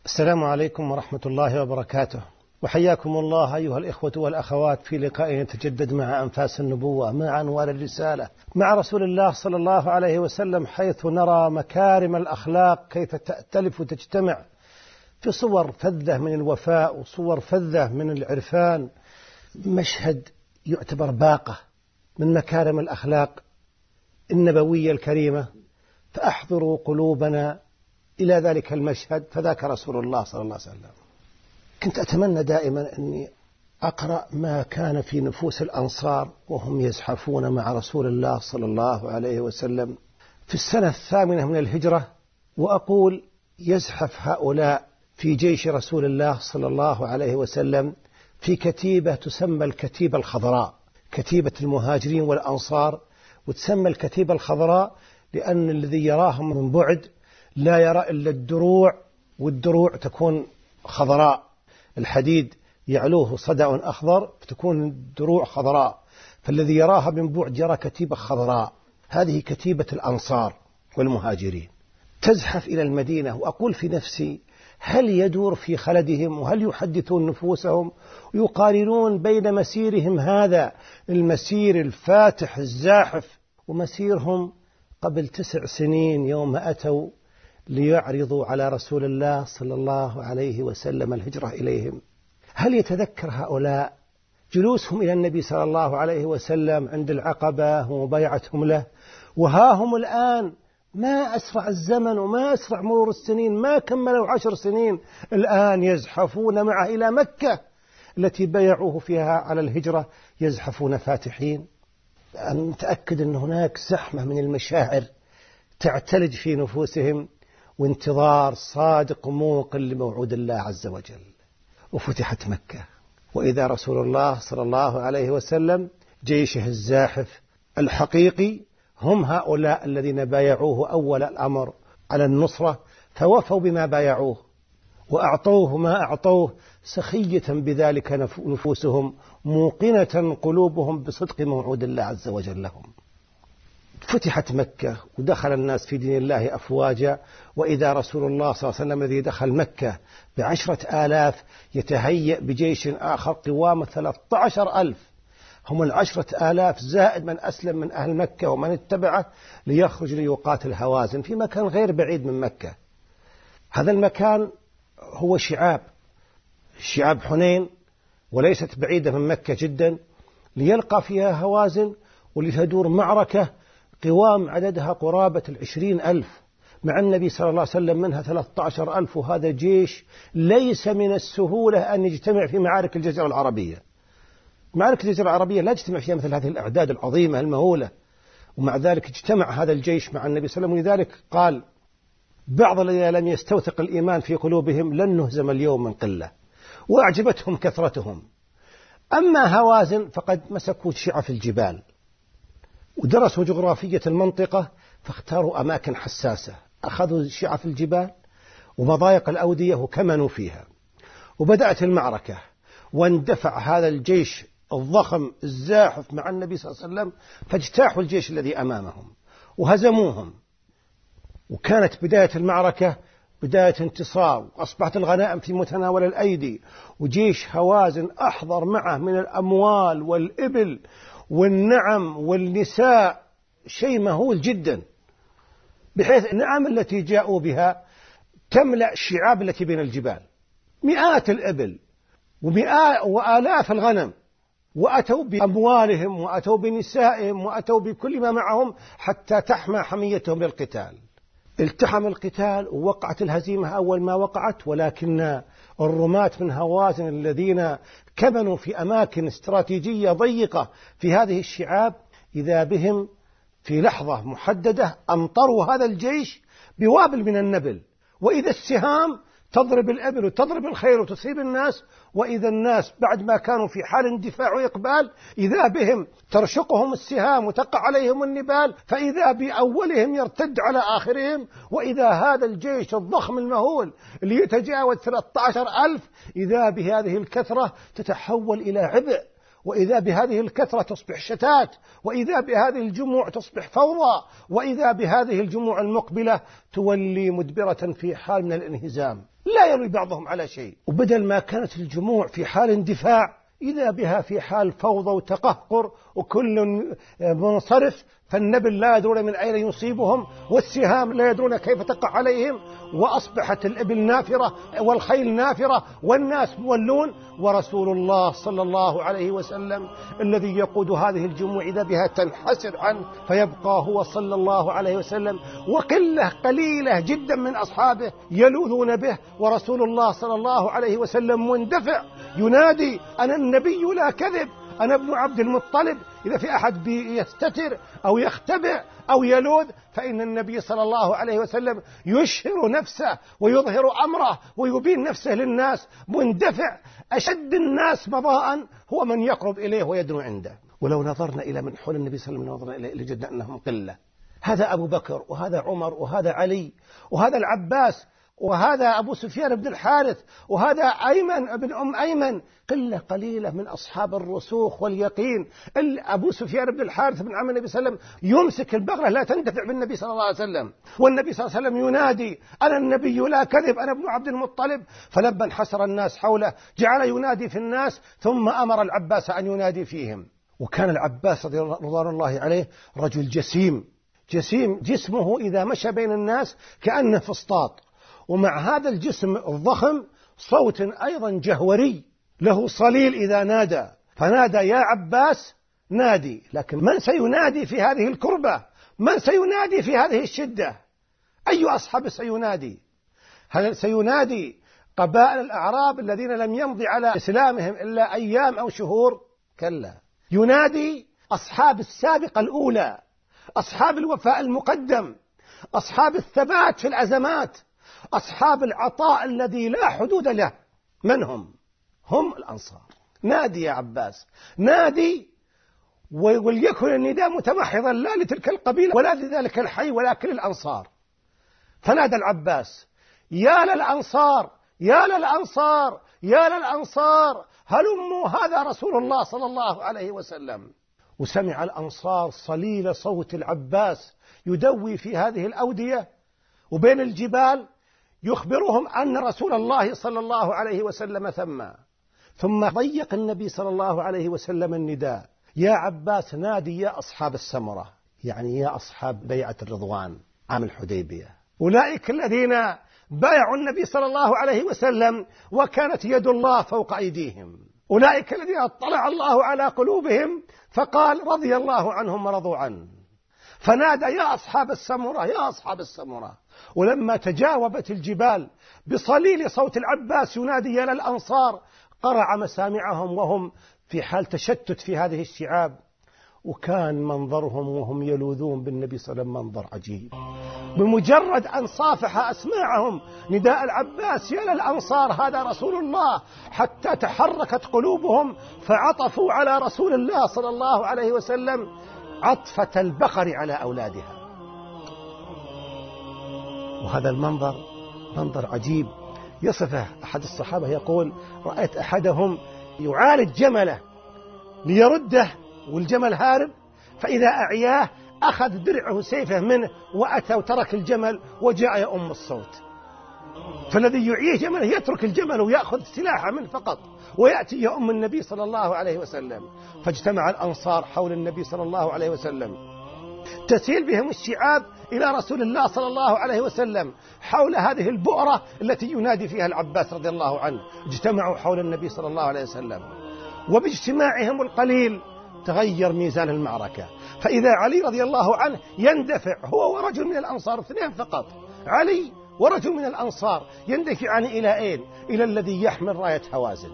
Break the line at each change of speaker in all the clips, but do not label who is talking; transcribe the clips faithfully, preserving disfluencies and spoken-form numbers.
السلام عليكم ورحمة الله وبركاته، وحياكم الله أيها الإخوة والأخوات في لقاء يتجدد مع أنفاس النبوة، مع أنوار الرسالة، مع رسول الله صلى الله عليه وسلم، حيث نرى مكارم الأخلاق كيف تأتلف وتجتمع في صور فذة من الوفاء وصور فذة من العرفان. مشهد يعتبر باقة من مكارم الأخلاق النبوية الكريمة، فأحضروا قلوبنا إلى ذلك المشهد، فذاك رسول الله صلى الله عليه وسلم. كنت أتمنى دائما أني أقرأ ما كان في نفوس الأنصار وهم يزحفون مع رسول الله صلى الله عليه وسلم في السنة الثامنة من الهجرة، وأقول يزحف هؤلاء في جيش رسول الله صلى الله عليه وسلم في كتيبة تسمى الكتيبة الخضراء، كتيبة المهاجرين والأنصار. وتسمى الكتيبة الخضراء لأن الذي يراهم من بعد لا يرى إلا الدروع، والدروع تكون خضراء، الحديد يعلوه صدع أخضر فتكون الدروع خضراء، فالذي يراها من بعد يرى كتيبة خضراء. هذه كتيبة الأنصار والمهاجرين تزحف إلى المدينة. وأقول في نفسي هل يدور في خلدهم وهل يحدثون نفوسهم ويقارنون بين مسيرهم هذا المسير الفاتح الزاحف ومسيرهم قبل تسع سنين يوم أتوا ليعرضوا على رسول الله صلى الله عليه وسلم الهجرة إليهم؟ هل يتذكر هؤلاء جلوسهم إلى النبي صلى الله عليه وسلم عند العقبة ومبايعتهم له؟ وها هم الآن، ما أسرع الزمن وما أسرع مرور السنين، ما كملوا عشر سنين الآن يزحفون معه إلى مكة التي بايعوه فيها على الهجرة، يزحفون فاتحين. أنا متأكد أن هناك زحمة من المشاعر تعتلج في نفوسهم، وانتظار صادق وموقن لموعود الله عز وجل. وفتحت مكة، وإذا رسول الله صلى الله عليه وسلم جيشه الزاحف الحقيقي هم هؤلاء الذين بايعوه أول الأمر على النصرة، فوفوا بما بايعوه وأعطوه ما أعطوه، سخية بذلك نفوسهم، موقنة قلوبهم بصدق موعود الله عز وجل لهم. فتحت مكة ودخل الناس في دين الله أفواجا، وإذا رسول الله صلى الله عليه وسلم الذي دخل مكة بعشرة آلاف يتهيأ بجيش آخر قوام ثلاثة عشر ألف، هم العشرة آلاف زائد من أسلم من أهل مكة ومن اتبعه ليخرج ليقاتل هوازن في مكان غير بعيد من مكة. هذا المكان هو شعاب شعاب حنين، وليست بعيدة من مكة جدا، ليلقى فيها هوازن ولتدور معركة قوام عددها قرابة العشرين ألف مع النبي صلى الله عليه وسلم منها ثلاثة عشر ألف. وهذا جيش ليس من السهولة أن يجتمع في معارك الجزيرة العربية. معارك الجزيرة العربية لا تجتمع فيها مثل هذه الأعداد العظيمة المهولة، ومع ذلك اجتمع هذا الجيش مع النبي صلى الله عليه وسلم. ولذلك قال بعض الذين لم يستوثق الإيمان في قلوبهم لن نهزم اليوم من قلة، وأعجبتهم كثرتهم. أما هوازن فقد مسكوا شعف الجبال ودرسوا جغرافية المنطقة، فاختاروا أماكن حساسة، أخذوا شعف الجبال ومضايق الأودية وكمنوا فيها. وبدأت المعركة، واندفع هذا الجيش الضخم الزاحف مع النبي صلى الله عليه وسلم، فاجتاحوا الجيش الذي أمامهم وهزموهم. وكانت بداية المعركة بداية انتصار، وأصبحت الغنائم في متناول الأيدي، وجيش هوازن أحضر معه من الأموال والإبل والنعم والنساء شيء مهول جدا، بحيث النعم التي جاءوا بها تملأ الشعاب التي بين الجبال، مئات الإبل ومئات وآلاف الغنم، وأتوا بأموالهم وأتوا بنسائهم وأتوا بكل ما معهم حتى تحمى حميتهم للقتال. التحم القتال ووقعت الهزيمة أول ما وقعت، ولكن الرماة من هوازن الذين كمنوا في أماكن استراتيجية ضيقة في هذه الشعاب إذا بهم في لحظة محددة أمطروا هذا الجيش بوابل من النبل، وإذا السهام تضرب الإبل وتضرب الخيل وتصيب الناس، وإذا الناس بعد ما كانوا في حال اندفاع وإقبال إذا بهم ترشقهم السهام وتقع عليهم النبال، فإذا بأولهم يرتد على آخرهم. وإذا هذا الجيش الضخم المهول اللي يتجاوز ثلاثة عشر ألف إذا بهذه الكثرة تتحول إلى عبء، وإذا بهذه الكثرة تصبح شتات، وإذا بهذه الجموع تصبح فوضى، وإذا بهذه الجموع المقبلة تولي مدبرة في حال من الانهزام. لا يروي بعضهم على شيء. وبدل ما كانت الجموع في حال اندفاع إذا بها في حال فوضى وتقهقر وكل منصرف، فالنبل لا يدرون من أين يصيبهم، والسهام لا يدرون كيف تقع عليهم، وأصبحت الإبل نافرة والخيل نافرة والناس مولون، ورسول الله صلى الله عليه وسلم الذي يقود هذه الجموع إذا بها تنحسر عنه، فيبقى هو صلى الله عليه وسلم وقلة قليلة جدا من أصحابه يلوذون به، ورسول الله صلى الله عليه وسلم مندفع ينادي: أنا النبي لا كذب، أنا ابن عبد المطلب. إذا في أحد يستتر أو يختبئ أو يلوذ فإن النبي صلى الله عليه وسلم يشهر نفسه ويظهر أمره ويبين نفسه للناس مندفع. أشد الناس مضاء هو من يقرب إليه ويدنو عنده. ولو نظرنا إلى من حول النبي صلى الله عليه وسلم نظرنا إليه لجدنا أنهم قلة. هذا أبو بكر، وهذا عمر، وهذا علي، وهذا العباس، وهذا أبو سفيان بن الحارث، وهذا أيمن بن أم أيمن، قلة قليلة من أصحاب الرسوخ واليقين. أبو سفيان بن الحارث بن عم النبي صلى الله عليه وسلم يمسك البغلة لا تندفع بالنبي صلى الله عليه وسلم، والنبي صلى الله عليه وسلم ينادي: أنا النبي لا كذب، أنا ابن عبد المطلب. فلما انحسر الناس حوله جعل ينادي في الناس، ثم أمر العباس أن ينادي فيهم. وكان العباس رضوان الله عليه رجل جسيم، جسيم جسمه إذا مشى بين الناس كأنه فسطاط، ومع هذا الجسم الضخم صوت أيضا جهوري له صليل إذا نادى، فنادى: يا عباس نادي. لكن من سينادي في هذه الكربة؟ من سينادي في هذه الشدة؟ أي أصحاب سينادي؟ هل سينادي قبائل الأعراب الذين لم يمضي على إسلامهم إلا أيام أو شهور؟ كلا، ينادي أصحاب السابقة الأولى، أصحاب الوفاء المقدم، أصحاب الثبات في الأزمات، أصحاب العطاء الذي لا حدود له. من هم؟ هم الأنصار. نادي يا عباس، نادي، وليكن النداء متمحضا لا لتلك القبيلة ولا لذلك الحي ولكن الأنصار. فنادى العباس: يا للأنصار، يا للأنصار، يا للأنصار، هلموا، هذا رسول الله صلى الله عليه وسلم. وسمع الأنصار صليل صوت العباس يدوي في هذه الأودية وبين الجبال، يخبرهم أن رسول الله صلى الله عليه وسلم ثم ثم ضيق النبي صلى الله عليه وسلم النداء: يا عباس نادي يا أصحاب السمرة، يعني يا أصحاب بيعة الرضوان عام الحديبية، أولئك الذين بايعوا النبي صلى الله عليه وسلم وكانت يد الله فوق أيديهم، أولئك الذين اطلع الله على قلوبهم فقال: رضي الله عنهم ورضوا عنه. فنادى: يا أصحاب السمرة، يا أصحاب السمرة. ولما تجاوبت الجبال بصليل صوت العباس ينادي يا للأنصار، قرع مسامعهم وهم في حال تشتت في هذه الشعاب. وكان منظرهم وهم يلوذون بالنبي صلى الله عليه وسلم منظر عجيب. بمجرد أن صافح أسماعهم نداء العباس يا للأنصار هذا رسول الله، حتى تحركت قلوبهم فعطفوا على رسول الله صلى الله عليه وسلم عطفة البقر على أولادها. وهذا المنظر منظر عجيب يصفه أحد الصحابة يقول: رأيت أحدهم يعالج جمله ليرده والجمل هارب، فإذا أعياه أخذ درعه سيفه منه وأتى وترك الجمل وجاء يؤم الصوت. فالذي يعيه جمله يترك الجمل ويأخذ سلاحه منه فقط ويأتي يؤم النبي صلى الله عليه وسلم. فاجتمع الأنصار حول النبي صلى الله عليه وسلم، تسيل بهم الشعاب إلى رسول الله صلى الله عليه وسلم حول هذه البؤرة التي ينادي فيها العباس رضي الله عنه. اجتمعوا حول النبي صلى الله عليه وسلم، وباجتماعهم القليل تغير ميزان المعركة، فإذا علي رضي الله عنه يندفع هو ورجل من الأنصار، اثنين فقط، علي ورجل من الأنصار، يندفعان إلى أين؟ إلى الذي يحمل راية هوازن،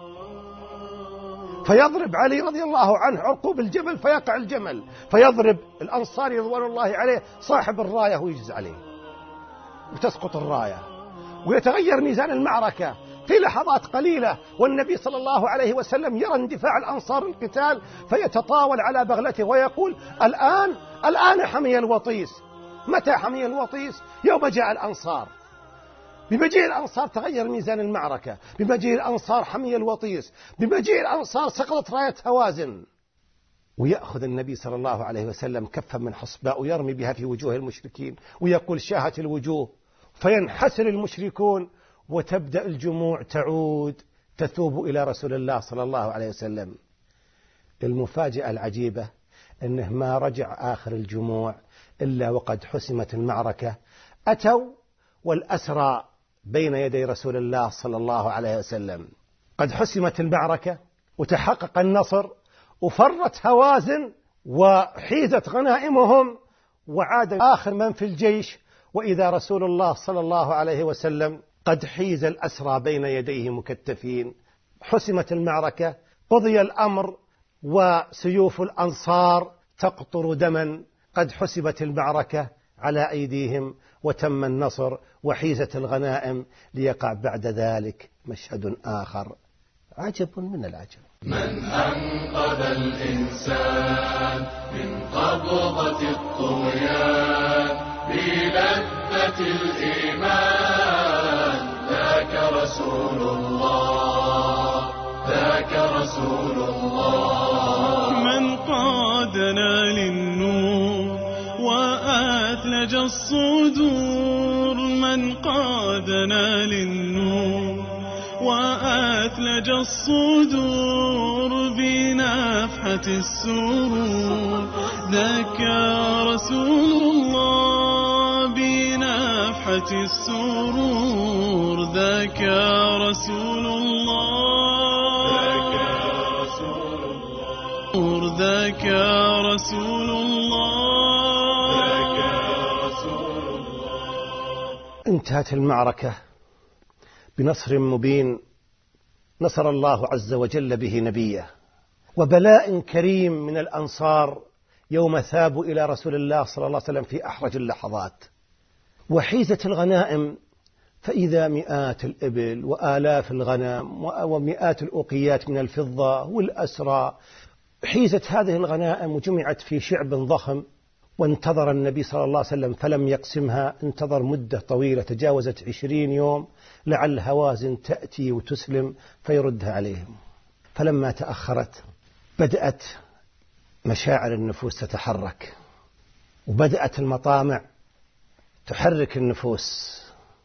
فيضرب علي رضي الله عنه عرقوب الجبل فيقع الجمل، فيضرب الأنصاري رضوان الله عليه صاحب الراية ويجز عليه وتسقط الراية، ويتغير ميزان المعركة في لحظات قليلة. والنبي صلى الله عليه وسلم يرى اندفاع الأنصار القتال فيتطاول على بغلته ويقول: الآن الآن حمي الوطيس. متى حمي الوطيس؟ يوم جاء الأنصار. بمجيء الأنصار تغير ميزان المعركة، بمجيء الأنصار حمي الوطيس، بمجيء الأنصار سقطت راية هوازن. ويأخذ النبي صلى الله عليه وسلم كفا من حصباء ويرمي بها في وجوه المشركين ويقول: شاهت الوجوه، فينحسر المشركون وتبدأ الجموع تعود تثوب إلى رسول الله صلى الله عليه وسلم. المفاجأة العجيبة أنه ما رجع آخر الجموع إلا وقد حسمت المعركة. أتوا والأسرى بين يدي رسول الله صلى الله عليه وسلم، قد حسمت المعركة وتحقق النصر وفرت هوازن وحيزت غنائمهم، وعاد آخر من في الجيش، وإذا رسول الله صلى الله عليه وسلم قد حيز الأسرى بين يديه مكتفين. حسمت المعركة، قضي الأمر، وسيوف الأنصار تقطر دما. قد حسبت المعركة على أيديهم وتم النصر وحيزت الغنائم، ليقع بعد ذلك مشهد آخر عجب من العجب.
من أنقذ الإنسان من قبضة الطغيان بلذة الإيمان، ذاك رسول الله، ذاك رسول الله.
من قادنا للنور وأثلج الصدور، من قادنا للنور وأثلج الصدور بنفحة السرور، ذاك رسول الله بنفحة السرور، ذاك رسول الله، ذاك رسول الله، ذاك رسول الله، ذاك رسول الله.
انتهت المعركة بنصر مبين نصر الله عز وجل به نبيه، وبلاء كريم من الأنصار يوم ثابوا إلى رسول الله صلى الله عليه وسلم في أحرج اللحظات. وحيزت الغنائم، فإذا مئات الإبل وآلاف الغنم ومئات الأوقيات من الفضة والأسرى. حيزت هذه الغنائم وجمعت في شعب ضخم، وانتظر النبي صلى الله عليه وسلم فلم يقسمها، انتظر مدة طويلة تجاوزت عشرين يوم لعل هوازن تأتي وتسلم فيردها عليهم. فلما تأخرت بدأت مشاعر النفوس تتحرك، وبدأت المطامع تحرك النفوس.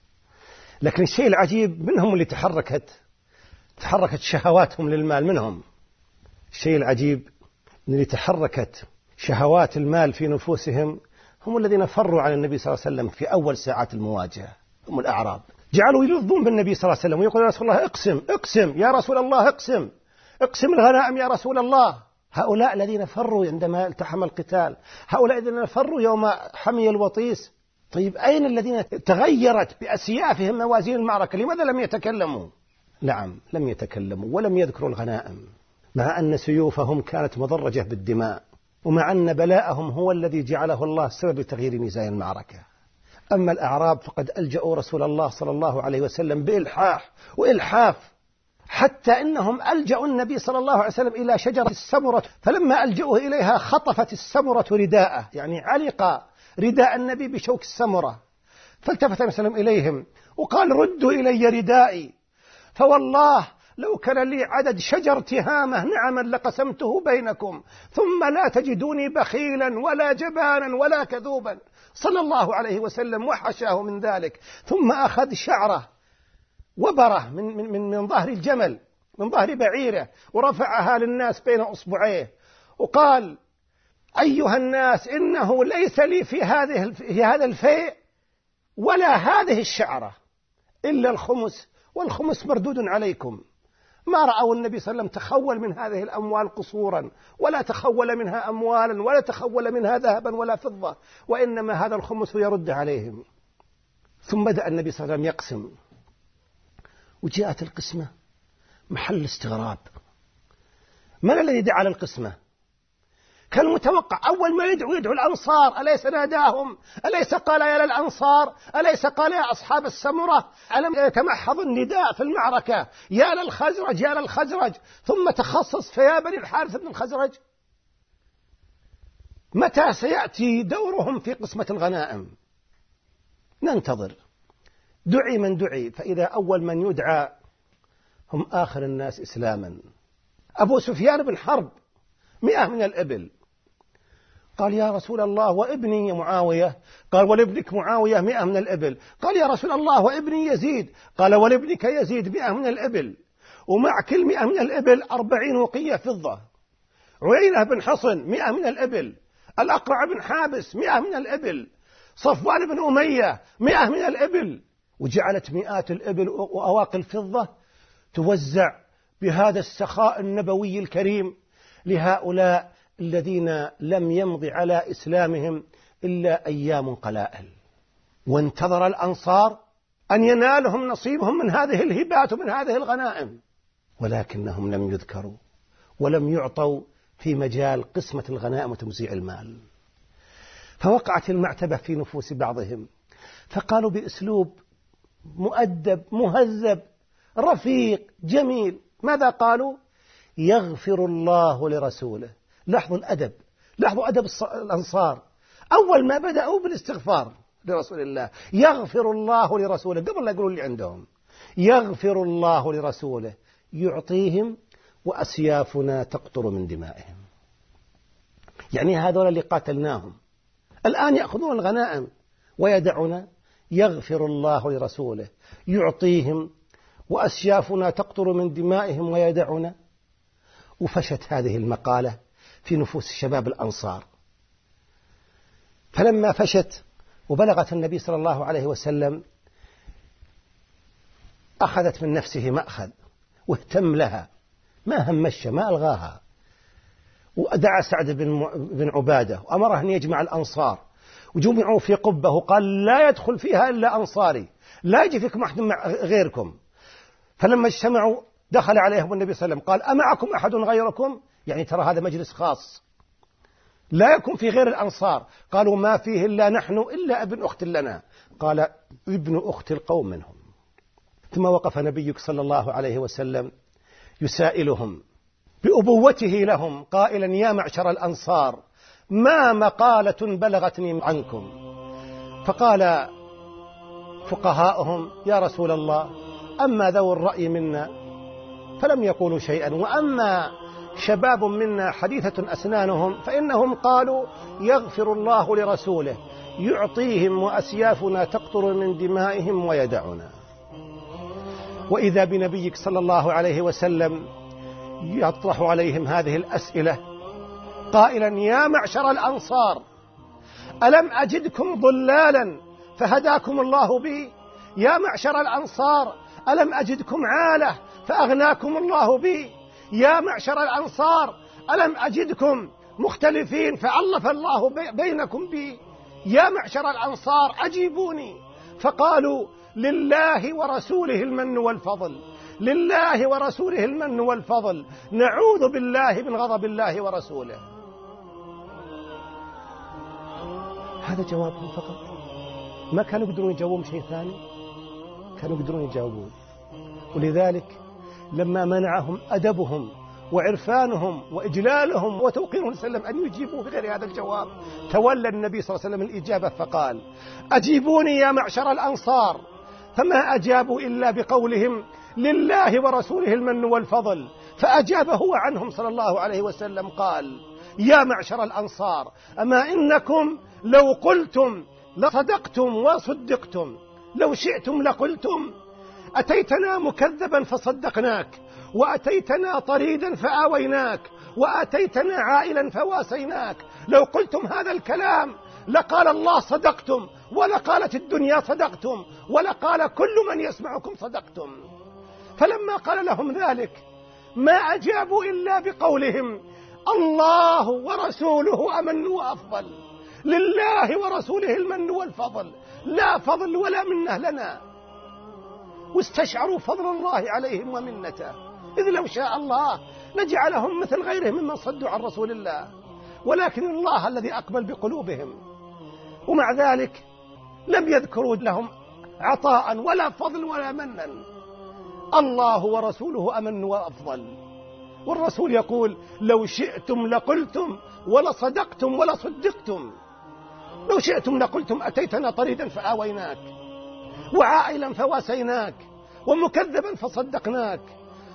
لكن الشيء العجيب منهم اللي تحركت تحركت شهواتهم للمال منهم. الشيء العجيب أن اللي تحركت شهوات المال في نفوسهم هم الذين فروا عن النبي صلى الله عليه وسلم في أول ساعات المواجهة، هم الأعراب. جعلوا يلظون بالنبي صلى الله عليه وسلم ويقولون يا رسول الله اقسم اقسم يا رسول الله اقسم اقسم الغنائم يا رسول الله. هؤلاء الذين فروا عندما التحم القتال، هؤلاء الذين فروا يوم حمي الوطيس. طيب أين الذين تغيرت بأسيافهم موازين المعركة؟ لماذا لم يتكلموا؟ نعم لم يتكلموا ولم يذكروا الغنائم، مع أن سيوفهم كانت مضرجة بالدماء، ومع أن بلاءهم هو الذي جعله الله سبب تغيير ميزان المعركة. أما الأعراب فقد ألجأوا رسول الله صلى الله عليه وسلم بإلحاح وإلحاف، حتى إنهم ألجأوا النبي صلى الله عليه وسلم إلى شجرة السمرة، فلما ألجأوه إليها خطفت السمرة رداءه، يعني علق رداء النبي بشوك السمرة. فالتفت النبي صلى الله عليه وسلم إليهم وقال ردوا إلي ردائي، فوالله لو كان لي عدد شجر تهامة نعما لقسمته بينكم، ثم لا تجدوني بخيلا ولا جبانا ولا كذوبا صلى الله عليه وسلم، وحشاه من ذلك. ثم أخذ شعره وبره من, من, من, من ظهر الجمل، من ظهر بعيره، ورفعها للناس بين أصبعيه وقال أيها الناس إنه ليس لي في هذه في هذا الفيء ولا هذه الشعرة إلا الخمس، والخمس مردود عليكم. ما رأوا النبي صلى الله عليه وسلم تخول من هذه الأموال قصورا، ولا تخول منها أموالا، ولا تخول منها ذهبا ولا فضة، وإنما هذا الخمس يرد عليهم. ثم بدأ النبي صلى الله عليه وسلم يقسم، وجاءت القسمة محل استغراب. من الذي دعا للقسمة؟ كان متوقع أول ما يدعو يدعو الأنصار، أليس ناداهم؟ أليس قال يا للأنصار؟ أليس قال يا أصحاب السمرة؟ ألم يتمحض النداء في المعركة يا للخزرج يا للخزرج؟ ثم تخصص فيا بني الحارث بن الخزرج. متى سيأتي دورهم في قسمة الغنائم؟ ننتظر. دعي من دعي، فإذا أول من يدعى هم آخر الناس إسلاما أبو سفيان بن حرب، مئة من الإبل، قال يا رسول الله وابني معاوية؟ قال ولابنك معاوية مئة من الإبل. قال يا رسول الله وابني يزيد؟ قال ولابنك يزيد مئة من الإبل، ومع كل مئة من الإبل أربعين وقية فضة. عيينة بن حصن مئة من الإبل، الأقرع بن حابس مئة من الإبل، صفوان بن أمية مئة من الإبل. وجعلت مئات الإبل وأواقي الفضة توزع بهذا السخاء النبوي الكريم لهؤلاء الذين لم يمض على إسلامهم إلا أيام قلائل. وانتظر الأنصار أن ينالهم نصيبهم من هذه الهبات ومن هذه الغنائم، ولكنهم لم يذكروا ولم يعطوا في مجال قسمة الغنائم وتوزيع المال. فوقعت المعتبة في نفوس بعضهم، فقالوا بأسلوب مؤدب مهذب رفيق جميل، ماذا قالوا؟ يغفر الله لرسوله. لاحظوا الأدب، لاحظوا أدب الأنصار، أول ما بدأوا بالاستغفار لرسول الله، يغفر الله لرسوله قبل لا يقولوا اللي عندهم. يغفر الله لرسوله يعطيهم وأسيافنا تقطر من دمائهم. يعني هذول اللي قاتلناهم الآن يأخذون الغنائم ويدعنا. يغفر الله لرسوله يعطيهم وأسيافنا تقطر من دمائهم ويدعنا. وفشت هذه المقالة في نفوس شباب الأنصار، فلما فشت وبلغت النبي صلى الله عليه وسلم أخذت من نفسه مأخذ واهتم لها، ما همش ما ألغاها. ودعا سعد بن عبادة وأمره أن يجمع الأنصار، وجمعوا في قبة وقال لا يدخل فيها إلا أنصاري، لا يجي فيكم أحد غيركم. فلما اجتمعوا دخل عليهم النبي صلى الله عليه وسلم قال أمعكم أحد غيركم؟ يعني ترى هذا مجلس خاص لا يكون في غير الأنصار. قالوا ما فيه إلا نحن إلا ابن أخت لنا. قال ابن أخت القوم منهم. ثم وقف نبيك صلى الله عليه وسلم يسائلهم بأبوته لهم قائلا يا معشر الأنصار ما مقالة بلغتني عنكم؟ فقال فقهاؤهم يا رسول الله أما ذو الرأي منا فلم يقولوا شيئا، وأما شباب منا حديثة أسنانهم فإنهم قالوا يغفر الله لرسوله يعطيهم وأسيافنا تقطر من دمائهم ويدعنا. وإذا بنبيك صلى الله عليه وسلم يطرح عليهم هذه الأسئلة قائلا يا معشر الأنصار ألم أجدكم ضلالا فهداكم الله بي؟ يا معشر الأنصار ألم أجدكم عالة فأغناكم الله بي؟ يا معشر الأنصار ألم أجدكم مختلفين فألف الله بينكم بي؟ يا معشر الأنصار أجيبوني. فقالوا لله ورسوله المن والفضل، لله ورسوله المن والفضل، نعوذ بالله من غضب الله ورسوله. هذا جوابهم فقط، ما كانوا يقدرون يجاوبون شيء ثاني، كانوا يقدرون يجاوبون. ولذلك لما منعهم أدبهم وعرفانهم وإجلالهم وتوقيرهم وسلم أن يجيبوا بغير هذا الجواب، تولى النبي صلى الله عليه وسلم الإجابة فقال أجيبوني يا معشر الأنصار. فما أجابوا إلا بقولهم لله ورسوله المن والفضل. فأجاب هو عنهم صلى الله عليه وسلم قال يا معشر الأنصار أما إنكم لو قلتم لصدقتم وصدقتم، لو شئتم لقلتم أتيتنا مكذبا فصدقناك، وأتيتنا طريدا فآويناك، وأتيتنا عائلا فواسيناك. لو قلتم هذا الكلام لقال الله صدقتم، ولقالت الدنيا صدقتم، ولقال كل من يسمعكم صدقتم. فلما قال لهم ذلك ما أجابوا إلا بقولهم الله ورسوله أمن وأفضل، لله ورسوله المن والفضل، لا فضل ولا منه لنا. واستشعروا فضل الله عليهم ومنته، إذ لو شاء الله لجعلهم مثل غيرهم ممن صدوا عن رسول الله، ولكن الله الذي أقبل بقلوبهم. ومع ذلك لم يذكروا لهم عطاء ولا فضل ولا منا. الله ورسوله أمن وأفضل. والرسول يقول لو شئتم لقلتم ولصدقتم ولصدقتم. لو شئتم لقلتم أتيتنا طريدا فآويناك، وعائلا فواسيناك، ومكذبا فصدقناك.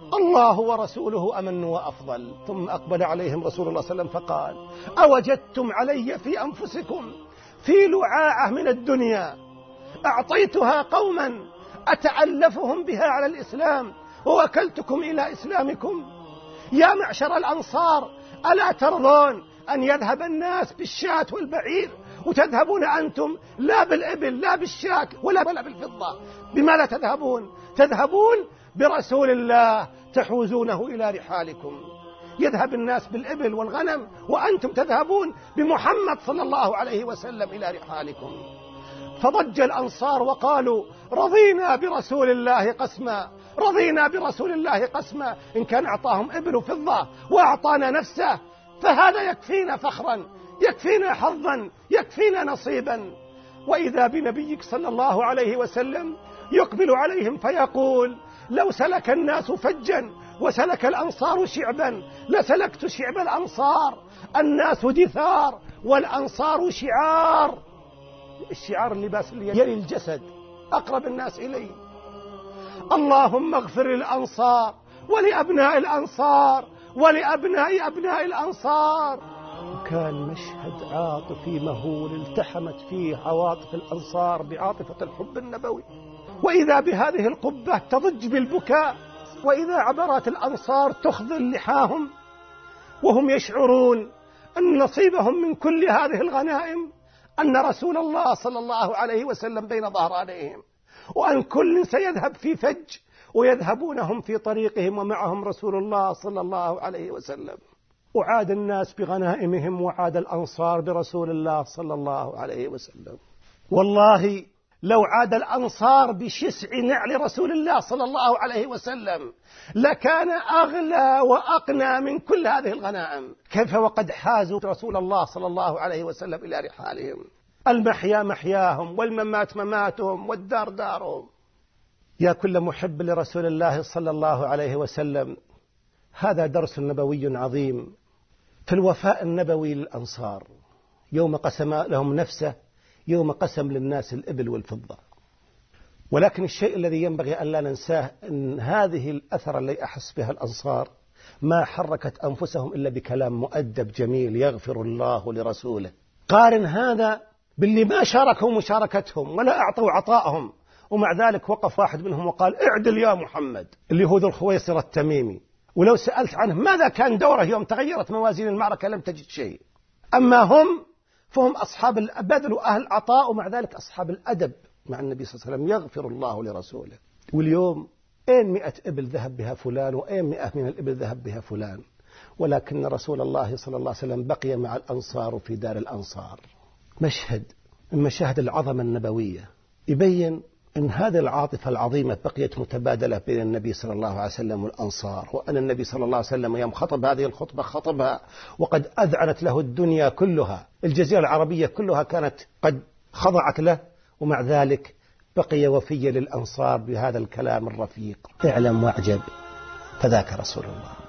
الله ورسوله أمن وأفضل. ثم أقبل عليهم رسول الله صلى الله عليه وسلم فقال: أوجدتم علي في أنفسكم في لعاعة من الدنيا أعطيتها قوما أتألفهم بها على الإسلام ووكلتكم إلى إسلامكم؟ يا معشر الأنصار، ألا ترضون أن يذهب الناس بالشاة والبعير وتذهبون أنتم لا بالإبل لا بالشاة ولا بالفضة؟ بما لا تذهبون؟ تذهبون برسول الله تحوزونه إلى رحالكم. يذهب الناس بالإبل والغنم وأنتم تذهبون بمحمد صلى الله عليه وسلم إلى رحالكم. فضج الأنصار وقالوا: رضينا برسول الله قسما، رضينا برسول الله قسما. إن كان أعطاهم إبل وفضة وأعطانا نفسه فهذا يكفينا فخرا، يكفينا حظا، يكفينا نصيبا. وإذا بنبيك صلى الله عليه وسلم يقبل عليهم فيقول: لو سلك الناس فجا وسلك الأنصار شعبا لسلكت شعب الأنصار. الناس دثار والأنصار شعار. الشعار اللباس اللي يلي الجسد، أقرب الناس إليه. اللهم اغفر للأنصار ولأبناء الأنصار ولأبناء أبناء الأنصار. وكان مشهد عاطفي مهول التحمت فيه عواطف الأنصار بعاطفة الحب النبوي. وإذا بهذه القبة تضج بالبكاء، وإذا عبرات الأنصار تخذل لحاهم وهم يشعرون أن نصيبهم من كل هذه الغنائم أن رسول الله صلى الله عليه وسلم بين ظهرانيهم، وأن كل سيذهب في فج ويذهبونهم في طريقهم ومعهم رسول الله صلى الله عليه وسلم. وعاد الناس بغنائمهم وعاد الأنصار برسول الله صلى الله عليه وسلم. والله لو عاد الأنصار بشسع نعل رسول الله صلى الله عليه وسلم لكان أغلى وأقنى من كل هذه الغنائم. كيف وقد حازوا رسول الله صلى الله عليه وسلم إلى رحالهم. المحيا محياهم والممات مماتهم والدار دارهم. يا كل محب لرسول الله صلى الله عليه وسلم، هذا درس نبوي عظيم في الوفاء النبوي للأنصار يوم قسم لهم نفسه، يوم قسم للناس الإبل والفضة. ولكن الشيء الذي ينبغي أن لا ننساه أن هذه الأثر التي أحس بها الأنصار ما حركت أنفسهم إلا بكلام مؤدب جميل: يغفر الله لرسوله. قارن هذا باللي ما شاركوا مشاركتهم ولا أعطوا عطائهم، ومع ذلك وقف واحد منهم وقال: اعدل يا محمد، اللي هو ذو الخويصر التميمي. ولو سألت عنه ماذا كان دوره يوم تغيرت موازين المعركة لم تجد شيء. أما هم فهم أصحاب البذل وأهل العطاء، ومع ذلك أصحاب الأدب مع النبي صلى الله عليه وسلم. يغفر الله لرسوله. واليوم أين مئة إبل ذهب بها فلان وأين مئة من الإبل ذهب بها فلان، ولكن رسول الله صلى الله عليه وسلم بقي مع الأنصار في دار الأنصار. مشهد من مشاهد العظمة النبوية يبين أن هذه العاطفة العظيمة بقيت متبادلة بين النبي صلى الله عليه وسلم والأنصار، وأن النبي صلى الله عليه وسلم يوم خطب هذه الخطبة خطبها وقد أذعنت له الدنيا كلها، الجزيرة العربية كلها كانت قد خضعت له، ومع ذلك بقي وفيا للأنصار بهذا الكلام الرفيق. اعلم واعجب، فذاك رسول الله.